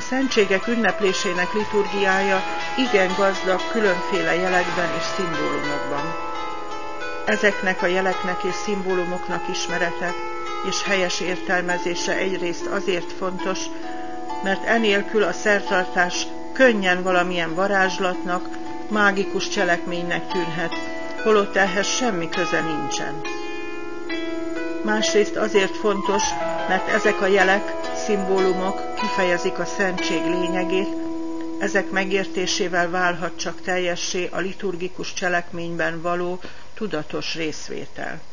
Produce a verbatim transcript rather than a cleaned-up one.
szentségek ünneplésének liturgiája igen gazdag különféle jelekben és szimbólumokban. Ezeknek a jeleknek és szimbólumoknak ismerete és helyes értelmezése egyrészt azért fontos, mert enélkül a szertartás könnyen valamilyen varázslatnak, mágikus cselekménynek tűnhet, holott ehhez semmi köze nincsen. Másrészt azért fontos, mert ezek a jelek, szimbólumok kifejezik a szentség lényegét, ezek megértésével válhat csak teljessé a liturgikus cselekményben való tudatos részvétel.